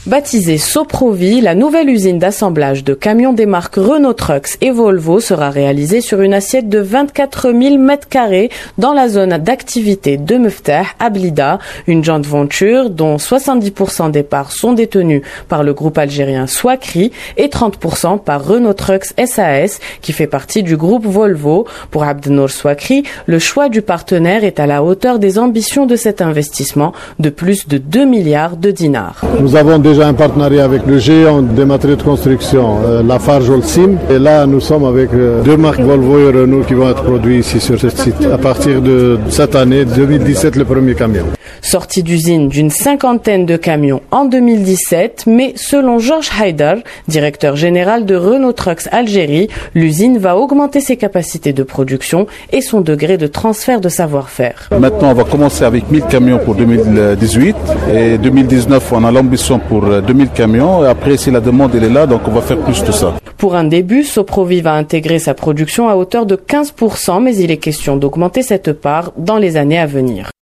Baptisée Soprovi, la nouvelle usine d'assemblage de camions des marques Renault Trucks et Volvo sera réalisée sur une assiette de 24 000 m² dans la zone d'activité de Meftah à Blida, une joint venture dont 70% des parts sont détenues par le groupe algérien Swakri et 30% par Renault Trucks SAS qui fait partie du groupe Volvo. Pour Abdenour Swakri, le choix du partenaire est à la hauteur des ambitions de cet investissement de plus de 2 milliards de dinars. Nous avons déjà un partenariat avec le géant des matériaux de construction, Lafarge Holcim. Et là, nous sommes avec deux marques Volvo et Renault qui vont être produits ici sur ce site à partir de cette année, 2017, le premier camion. Sortie d'usine d'une 50aine de camions en 2017, mais selon Georges Haïdar, directeur général de Renault Trucks Algérie, l'usine va augmenter ses capacités de production et son degré de transfert de savoir-faire. Maintenant, on va commencer avec 1000 camions pour 2018 et 2019, on a l'ambition pour 2000 camions. Et après, si la demande elle est là, donc on va faire plus de ça. Pour un début, Soprovi va intégrer sa production à hauteur de 15%, mais il est question d'augmenter cette part dans les années à venir.